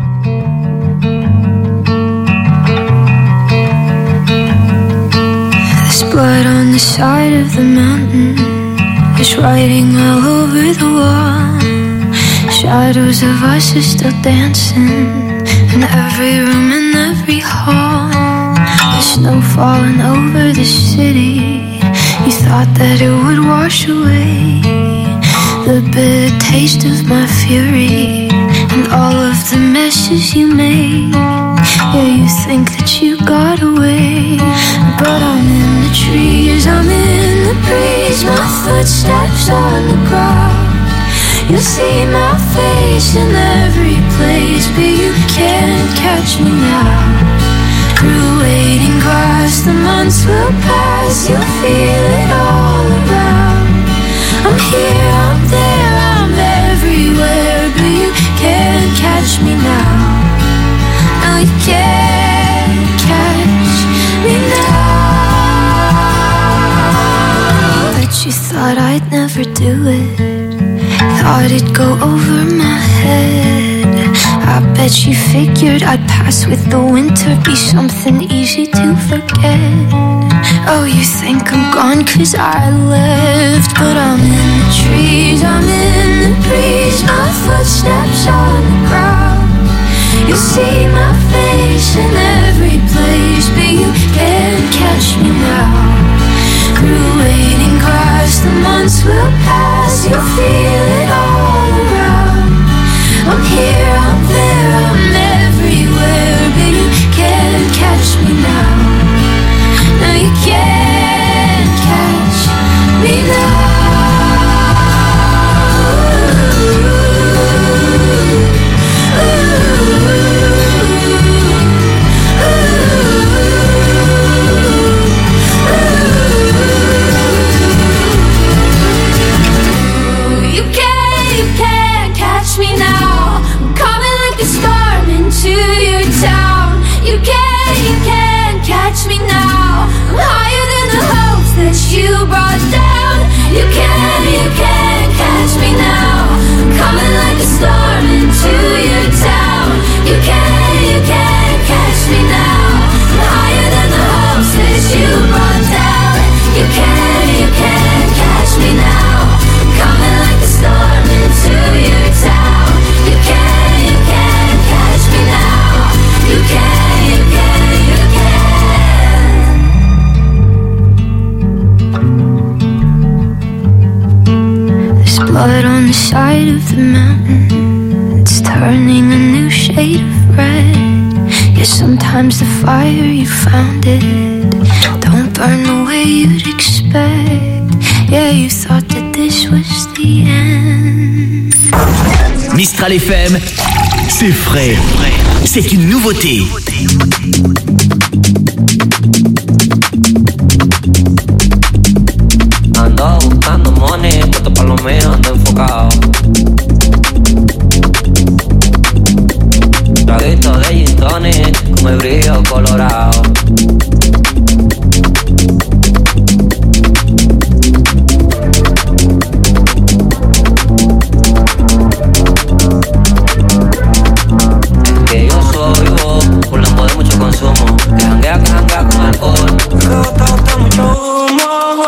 There's blood on the side of the mountain. There's writing all over the wall. Shadows of us are still dancing in every room and every hall. The snow falling over the city. You thought that it would wash away the bitter taste of my fury and all of the messes you made. Yeah, you think that you got away, but I'm in the trees, I'm in the breeze. My footsteps on the ground. You'll see my face in every place, but you can't catch me now. Through waiting grass, the months will pass. You'll feel it all around. I'm here, I'm there, I'm everywhere, but you can't catch me now. No, you can't catch me now. Bet you thought I'd never do it. Thought it'd go over my head. I bet you figured I'd pass with the winter, be something easy to forget. Oh, you think I'm gone 'cause I left, but I'm in the trees, I'm in the breeze. My footsteps on the ground. You'll see my face in every place, but you can't catch me now. Through waiting grass, the months will pass. You'll feel it all around. I'm here, I'm there, I'm everywhere, but you can't catch me now. No, you can't catch me now. You can't catch me now. I'm coming like a storm into your town. You can't catch me now. I'm higher than the hopes that you brought down. You can't catch me now. I'm coming like a storm into your town. You can't catch me now. I'm higher than the hopes that you brought down. You can't catch me now. I'm coming like a storm into your town. You can't catch me now. You can. There's blood on the side of the mountain. It's turning a new shade of red. Yeah, Sometimes the fire you found it don't burn the way you'd expect. Yeah, you thought that this was the end. Mistral FM, c'est frais. C'est une nouveauté. Ando buscando money, puesto pa' lo mío, ando enfocado. Traguito de gin tonic, con el brillo colorado. Es que yo soy vos, burlando de mucho consumo. Que janguea con alcohol. Que bota mucho humo.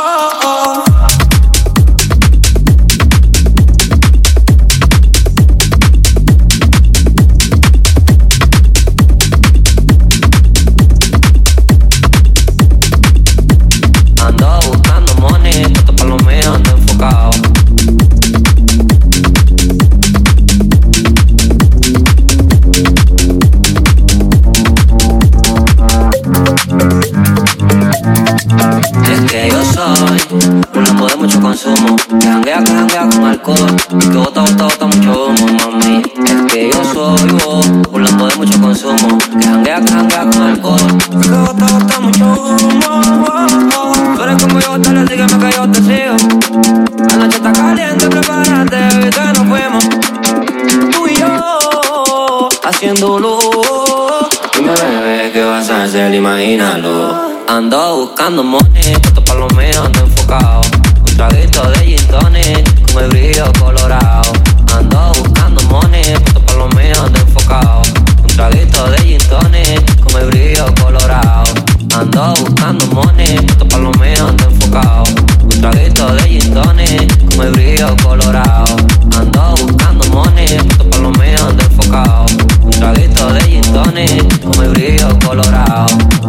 Consumo, que janguea con alcohol, que bota mucho humo, mami. Es que yo soy vos, burlando de mucho consumo, que janguea con alcohol, que bota mucho humo. Tú eres como yo, dale, dígame que yo te sigo. La noche está caliente, prepárate, hoy que nos fuimos. Tú y yo, haciéndolo. Dime, bebé, ¿qué vas a hacer? Imagínalo. Ando buscando money, puesto pa' lo mío, ando enfocado. Traguito de gin tonic, con el brillo colorado. Ando buscando money, puesto pa' lo mío, ando enfocado. Un traguito de gin tonic, con el brillo colorado. Ando buscando money, puesto pa' lo mío, ando enfocado. Un traguito de gin tonic, con el brillo colorado. Ando buscando money, puesto pa' lo mío, ando enfocado. Un traguito de gin tonic, con el brillo colorado.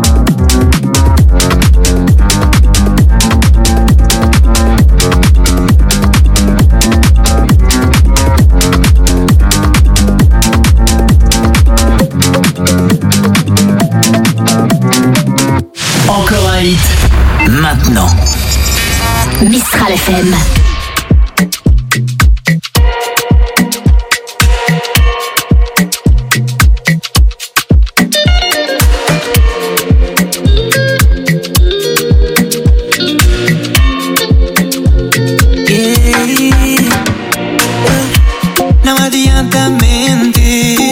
Encore un hit, maintenant. Mistral FM. Não adianta mentir.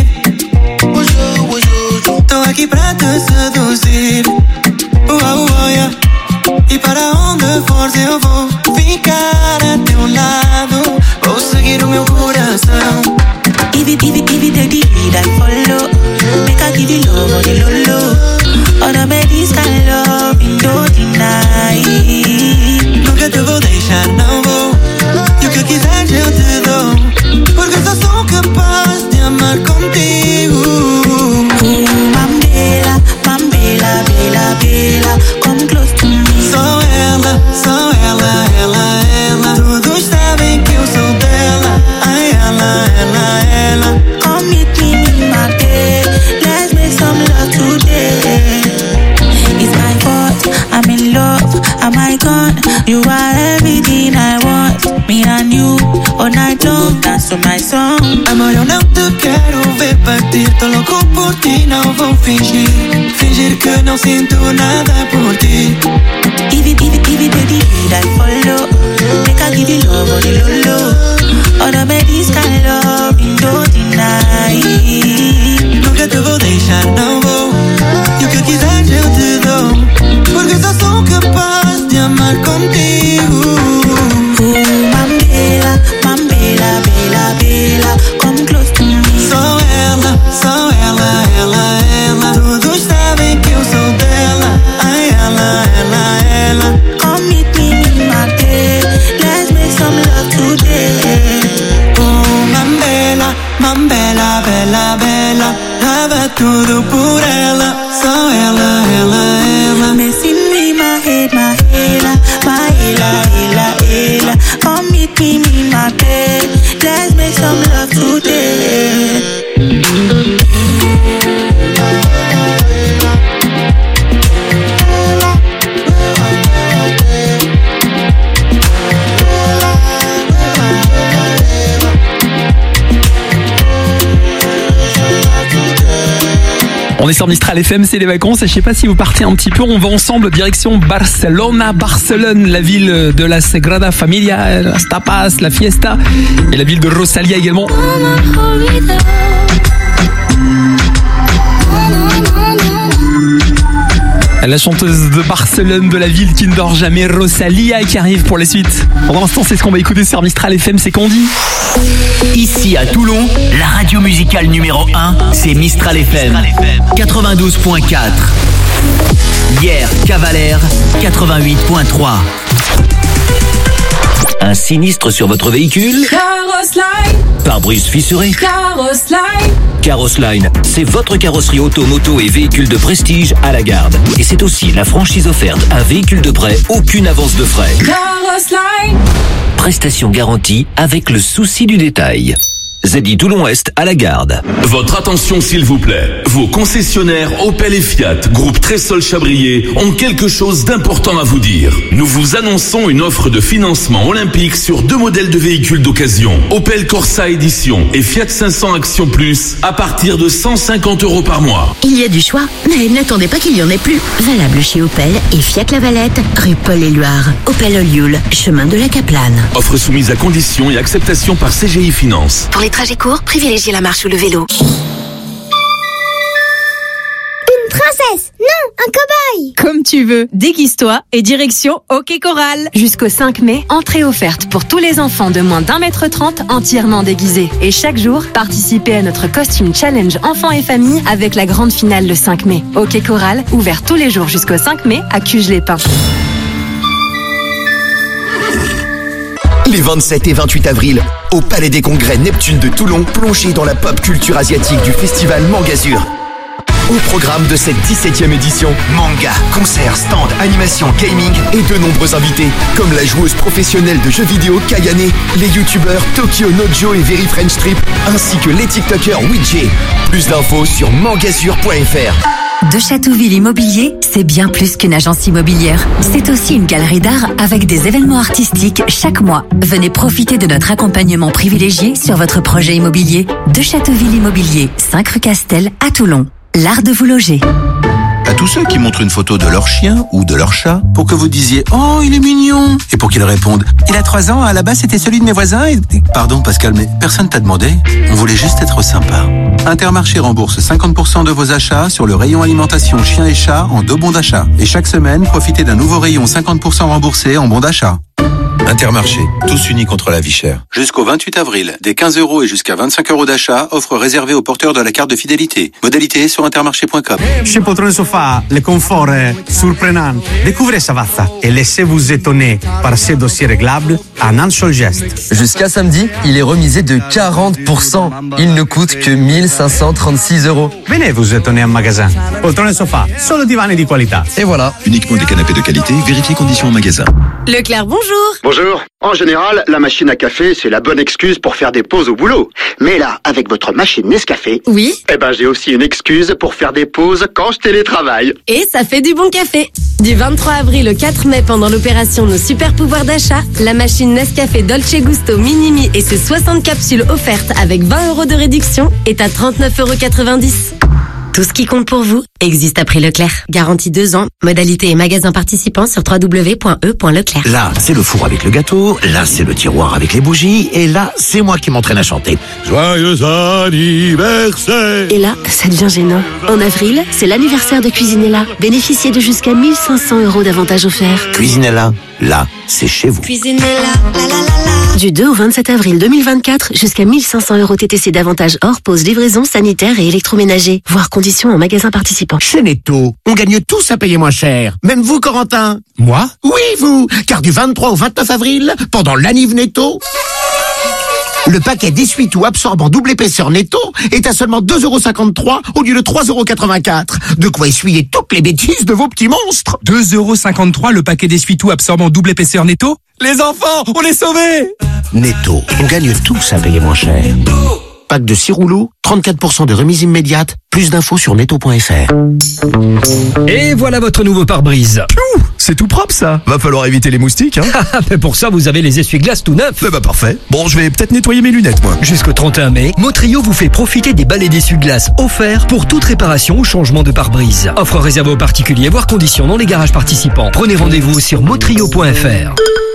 Tô aqui pra te seduzir. Yeah. E para onde fores eu vou ficar a teu lado. Vou seguir o meu coração. If it take the lead, I follow. Make I give you love on the low. All the babies can love me, don't deny. Nunca te vou deixar, não vou. E o que quiseres eu te dou. Porque só sou capaz de amar contigo. Mambela, Mambela, Bela, Bela, come close to me. Só ela. Todos sabem que eu sou dela. Ai, ela. Come meet me in my bed. Let's make some love today. It's my fault, I'm in love. Am I gone? You are everything I want. Me and you, all night long, dance to my song. Amor, eu não te quero ver partir. Tô louco por ti, não vou fingir. Fingir que não sinto nada por ti. If it take the lead, I follow. Make I give you love on the low. All the babies can love me, don't deny. Nunca te vou deixar, não vou. E o que quiseres eu te dou. Porque só sou capaz de amar contigo. Mambela, Mambela, Bela, Bela, come close to me. Só ela. Todos sabem que eu sou dela. Ai, ela. Come meet me in my bed. Let's make some love today. Oh, Mambela, Bela, dava tudo por ela. Só ela. Messing me, my head, my Ella. Come meet me in my bed. Let's make some love today. On est sur Mistral FM, c'est les vacances et je sais pas si vous partez un petit peu, on va ensemble direction Barcelone, la ville de la Sagrada Familia, las tapas, la fiesta et la ville de Rosalia également. La chanteuse de Barcelone, de la ville qui ne dort jamais, Rosalia, qui arrive pour la suite. Pour l'instant, c'est ce qu'on va écouter sur Mistral FM, c'est Candy. Ici à Toulon, la radio musicale numéro 1, c'est Mistral FM. 92.4. Hier, Cavalère, 88.3. Un sinistre sur votre véhicule? Carrosline. Pare-brise fissuré? Carrosline. Carrosline, c'est votre carrosserie auto, moto et véhicule de prestige à la garde. Et c'est aussi la franchise offerte, un véhicule de prêt, aucune avance de frais. Carrosline. Prestation garantie avec le souci du détail. ZI Toulon-Est à la garde. Votre attention s'il vous plaît. Vos concessionnaires Opel et Fiat, groupe Trésol Chabrier, ont quelque chose d'important à vous dire. Nous vous annonçons une offre de financement olympique sur 2 modèles de véhicules d'occasion. Opel Corsa Édition et Fiat 500 Action Plus à partir de 150 € par mois. Il y a du choix, mais n'attendez pas qu'il y en ait plus. Valable chez Opel et Fiat La Valette, rue Paul-Éluard. Opel Olioul, chemin de la Caplane. Offre soumise à conditions et acceptation par CGI Finance. Pour les trajets courts, privilégiez la marche ou le vélo. Une princesse, non, un cow-boy. Comme tu veux, déguise-toi et direction Hockey Coral. Jusqu'au 5 mai, entrée offerte pour tous les enfants de moins d'1,30 m entièrement déguisés. Et chaque jour, participez à notre costume challenge enfants et famille avec la grande finale le 5 mai. Hockey Coral, ouvert tous les jours jusqu'au 5 mai à Cuges-les-Pins. Les 27 et 28 avril, au Palais des Congrès Neptune de Toulon, plongez dans la pop culture asiatique du festival Mangazur. Au programme de cette 17e édition, manga, concerts, stands, animation, gaming et de nombreux invités, comme la joueuse professionnelle de jeux vidéo Kayane, les youtubeurs Tokyo Nojo et Very French Trip, ainsi que les tiktokers Widget. Plus d'infos sur mangazur.fr. De Châteauville Immobilier, c'est bien plus qu'une agence immobilière. C'est aussi une galerie d'art avec des événements artistiques chaque mois. Venez profiter de notre accompagnement privilégié sur votre projet immobilier. De Châteauville Immobilier, 5 rue Castel à Toulon. L'art de vous loger. À tous ceux qui montrent une photo de leur chien ou de leur chat pour que vous disiez « Oh, il est mignon !» et pour qu'ils répondent « Il a 3 ans, à la base c'était celui de mes voisins et... » Pardon Pascal, mais personne t'a demandé. On voulait juste être sympa. Intermarché rembourse 50% de vos achats sur le rayon alimentation chien et chat en 2 bons d'achat. Et chaque semaine, profitez d'un nouveau rayon 50% remboursé en bons d'achat. Intermarché, tous unis contre la vie chère. Jusqu'au 28 avril, des 15 € et jusqu'à 25 € d'achat, offre réservée aux porteurs de la carte de fidélité. Modalité sur intermarché.com. Chez Poltrone Sofa, le confort est surprenant. Découvrez Savazza et laissez-vous étonner par ces dossiers réglables en un seul geste. Jusqu'à samedi, il est remisé de 40%. Il ne coûte que 1536 €. Venez vous étonner en magasin. Poltrone Sofa, solo divani di qualità. Et voilà. Uniquement des canapés de qualité, vérifiez conditions en magasin. Leclerc, bonjour. Bonjour. En général, la machine à café, c'est la bonne excuse pour faire des pauses au boulot. Mais là, avec votre machine Nescafé... Oui. Eh ben, j'ai aussi une excuse pour faire des pauses quand je télétravaille. Et ça fait du bon café. Du 23 avril au 4 mai, pendant l'opération Nos Super Pouvoirs d'achat, la machine Nescafé Dolce Gusto Minimi et ses 60 capsules offertes avec 20 € de réduction est à 39,90 €. Tout ce qui compte pour vous existe à prix Leclerc. Garantie 2 ans. Modalité et magasin participants sur www.e.leclerc. Là, c'est le four avec le gâteau. Là, c'est le tiroir avec les bougies. Et là, c'est moi qui m'entraîne à chanter. Joyeux anniversaire. Et là, ça devient gênant. En avril, c'est l'anniversaire de Cuisinella. Bénéficiez de jusqu'à 1500 € d'avantages offerts. Cuisinella, là, c'est chez vous. Cuisinella, la la la la. Du 2 au 27 avril 2024, jusqu'à 1500 € TTC d'avantages hors pause, livraison, sanitaire et électroménager. Voir conditions en magasin participant. Chez Netto, on gagne tous à payer moins cher. Même vous, Corentin. Moi? Oui, vous. Car du 23 au 29 avril, pendant l'anniv Netto, le paquet d'essuie-tout absorbant double épaisseur Netto est à seulement 2,53 € au lieu de 3,84 €. De quoi essuyer toutes les bêtises de vos petits monstres. 2,53 € le paquet d'essuie-tout absorbant double épaisseur Netto? Les enfants, on est sauvés! Netto, on gagne tous à payer moins cher. Pack de 6 rouleaux, 34% de remise immédiate. Plus d'infos sur netto.fr. Et voilà votre nouveau pare-brise. C'est tout propre ça. Va falloir éviter les moustiques, hein. Mais pour ça, vous avez les essuie-glaces tout neufs. Bah parfait. Bon, je vais peut-être nettoyer mes lunettes, moi. Jusqu'au 31 mai, Motrio vous fait profiter des balais d'essuie-glaces offerts pour toute réparation ou changement de pare-brise. Offre réservée aux particuliers, voire conditions dans les garages participants. Prenez rendez-vous sur motrio.fr.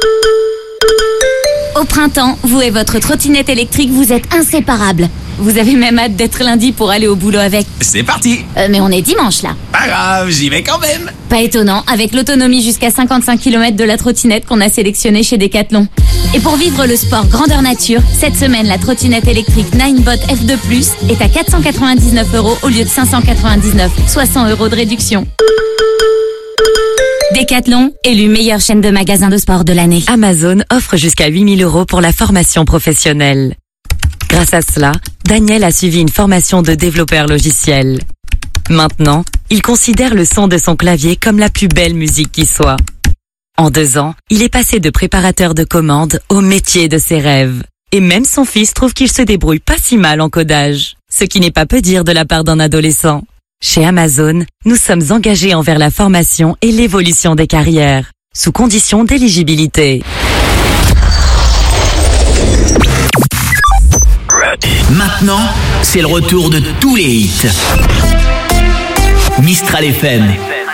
Au printemps, vous et votre trottinette électrique, vous êtes inséparables. Vous avez même hâte d'être lundi pour aller au boulot avec. C'est parti. Mais on est dimanche là. Pas grave, j'y vais quand même. Pas étonnant, avec l'autonomie jusqu'à 55 km de la trottinette qu'on a sélectionnée chez Decathlon. Et pour vivre le sport grandeur nature, cette semaine, la trottinette électrique Ninebot F2+, est à 499 € au lieu de 599, soit 100 € de réduction. Decathlon, élu meilleure chaîne de magasins de sport de l'année. Amazon offre jusqu'à 8 000 € pour la formation professionnelle. Grâce à cela, Daniel a suivi une formation de développeur logiciel. Maintenant, il considère le son de son clavier comme la plus belle musique qui soit. En 2 ans, il est passé de préparateur de commandes au métier de ses rêves. Et même son fils trouve qu'il se débrouille pas si mal en codage. Ce qui n'est pas peu dire de la part d'un adolescent. Chez Amazon, nous sommes engagés envers la formation et l'évolution des carrières, sous condition d'éligibilité. Maintenant, c'est le retour de tous les hits. Mistral FM.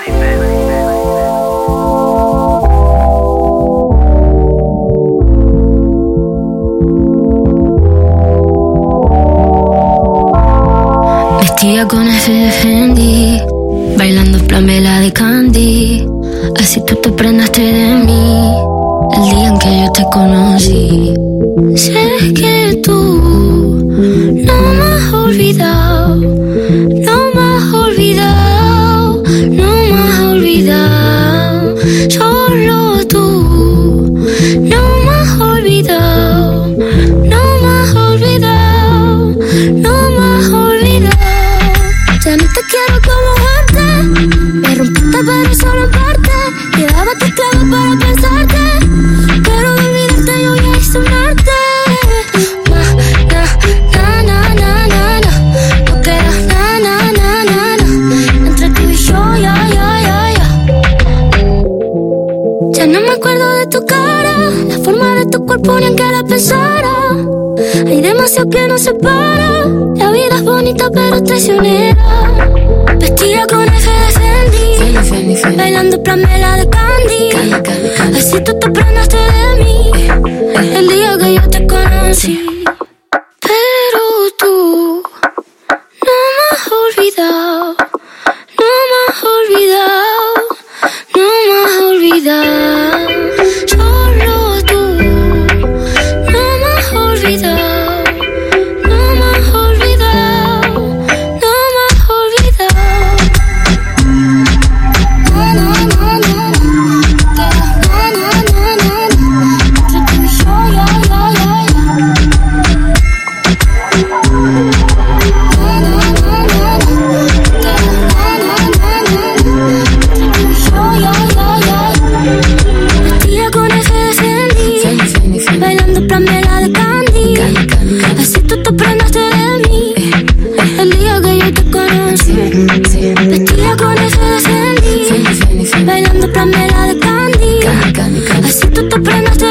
Vestida con ese Fendi, bailando Pamela de Candy. Así tú te prendaste de mí el día en que yo te conocí. Sé que tú no me has olvidado, no me has olvidado, no me has olvidado. Solo tú no me has olvidado, no me has olvidado, no me has olvidado. Ya no te quiero como antes, me rompiste pero solo en parte. Llevaba tus clavos para pensarte, pero de olvidarte yo ya hice un arte. No queda entre tú y yo, ya. Ya no me acuerdo de tu cara, la forma de tu cuerpo ni en que la pensara. Hay demasiado que nos separa, la vida es bonita pero traicionera. Vestida con eje de Fendi, bailando Pamela de Candy. Así tú te prendaste de mí el día que yo te conocí. Pero tú no me has olvidado, no me has olvidado, no me has olvidado. Solo tú no me has olvidado. Vestida con ese de Fendi, bailando Pamela de Candy. Así tú te prendaste